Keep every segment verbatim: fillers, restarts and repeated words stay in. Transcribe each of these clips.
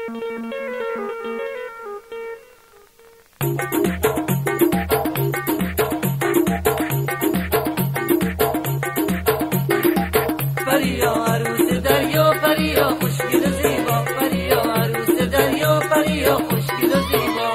فریا عروس دریا فریا خوشگل و زیبا فریا عروس دریا فریا خوشگل و زیبا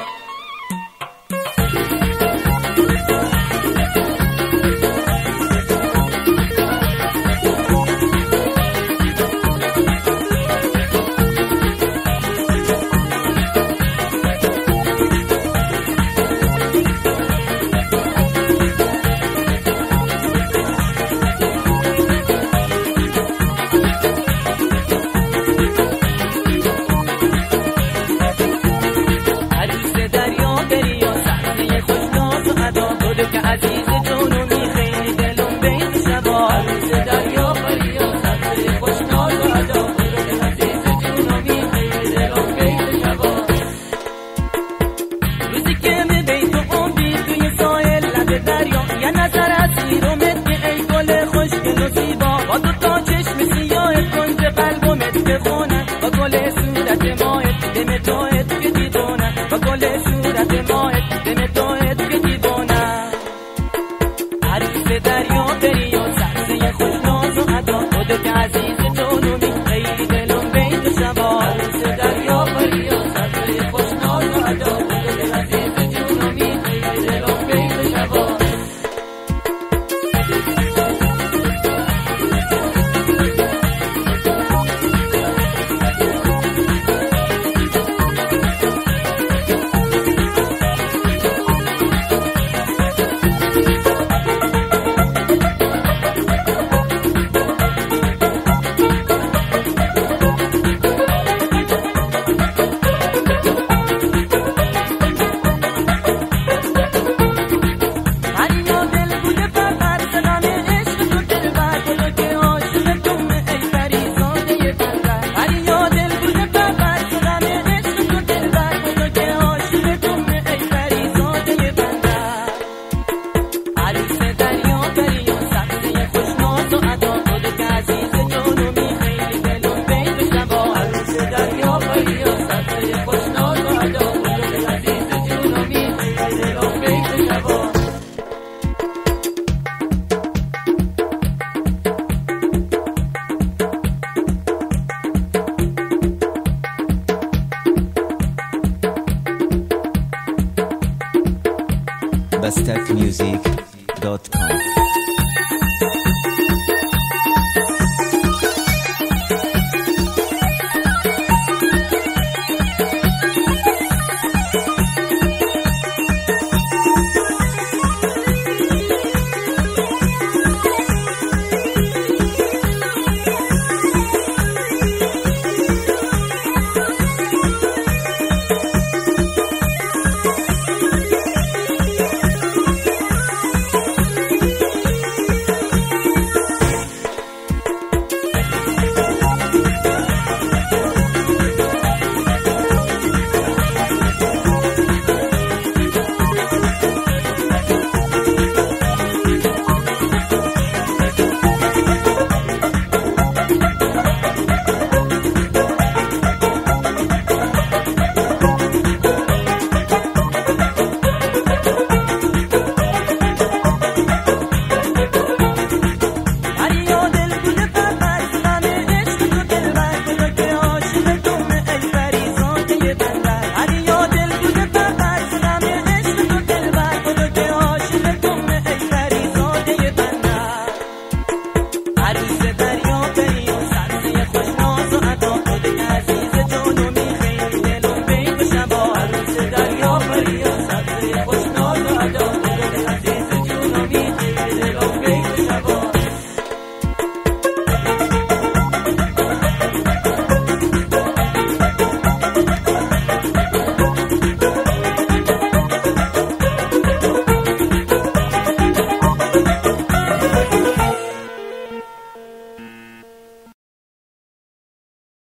عزیز جنونی خیلی دلم بین شبا عروس دریا فریا سبزه خوشناز و ادا عزیز جنونی خیلی دلم بین شبا روزی که به بیت و عمری توی ساحل لب دریا یه نظر اسیرمت که ای گل خوشگل و زیبا با دو تا چشم سیاه کنج قلبمت بخونن با گل صورت ماهت دم تاهت که دیوانن با گل صورت ماهت دم تاهت که دیوانن عروس دریا دریا سبزه خوشناز و ادا خودت که عزیز جنونی خیلی دلم بین شبا عروس دریا فریا سبزه خوشناز و ادا خودت که عزیز جنونی خیلی دلم بین شبا bastet music dot com عروس